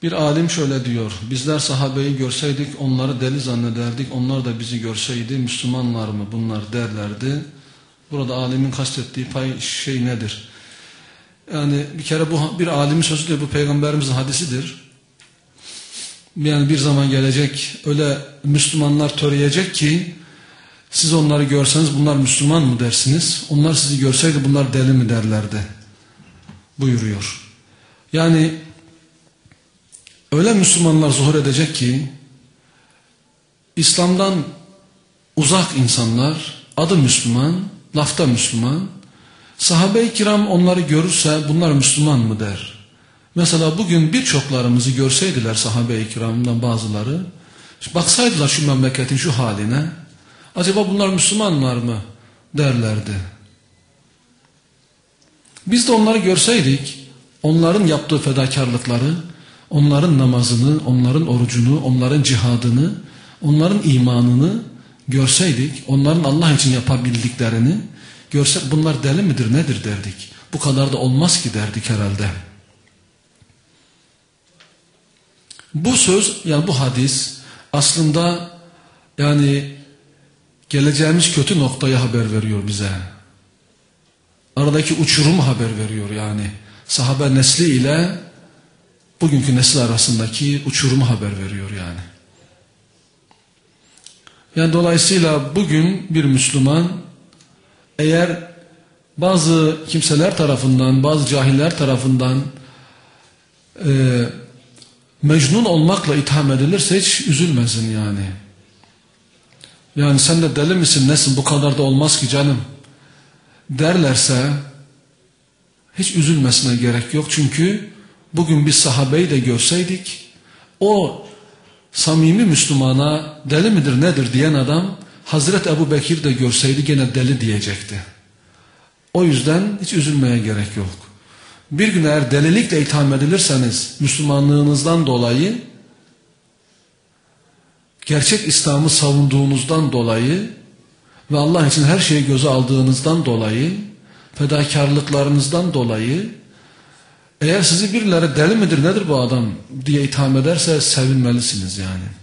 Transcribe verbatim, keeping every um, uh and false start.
Bir alim şöyle diyor: bizler sahabeyi görseydik onları deli zannederdik, onlar da bizi görseydi Müslümanlar mı bunlar derlerdi. Burada alimin kastettiği pay şey nedir? Yani bir kere bu bir alimin sözü değil, bu peygamberimizin hadisidir. Yani bir zaman gelecek, öyle Müslümanlar töreyecek ki siz onları görseniz bunlar Müslüman mı dersiniz? Onlar sizi görseydi bunlar deli mi derlerdi buyuruyor. Yani öyle Müslümanlar zuhur edecek ki İslam'dan uzak insanlar, adı Müslüman, lafta Müslüman, sahabe-i kiram onları görürse bunlar Müslüman mı der. Mesela bugün birçoklarımızı görseydiler sahabe-i kiramdan bazıları, baksaydılar şu memleketin şu haline, acaba bunlar Müslümanlar mı derlerdi. Biz de onları görseydik, onların yaptığı fedakarlıkları, onların namazını, onların orucunu, onların cihadını, onların imanını görseydik, onların Allah için yapabildiklerini görsek, bunlar deli midir nedir derdik. Bu kadar da olmaz ki derdik herhalde. Bu söz, yani bu hadis aslında yani geleceğimiz kötü noktayı haber veriyor bize. Aradaki uçurumu haber veriyor yani. Sahabe nesli ile bugünkü nesil arasındaki uçurumu haber veriyor yani. Yani dolayısıyla bugün bir Müslüman eğer bazı kimseler tarafından, bazı cahiller tarafından e, mecnun olmakla itham edilirse hiç üzülmesin yani. Yani sen de deli misin, nesin, bu kadar da olmaz ki canım derlerse hiç üzülmesine gerek yok. Çünkü bugün biz sahabeyi de görseydik, o samimi Müslümana deli midir nedir diyen adam Hazreti Ebu Bekir de görseydi gene deli diyecekti. O yüzden hiç üzülmeye gerek yok. Bir gün eğer delilikle itham edilirseniz Müslümanlığınızdan dolayı, gerçek İslam'ı savunduğunuzdan dolayı ve Allah için her şeyi göze aldığınızdan dolayı, fedakarlıklarınızdan dolayı, eğer sizi birileri deli midir nedir bu adam diye itham ederse sevinmelisiniz yani.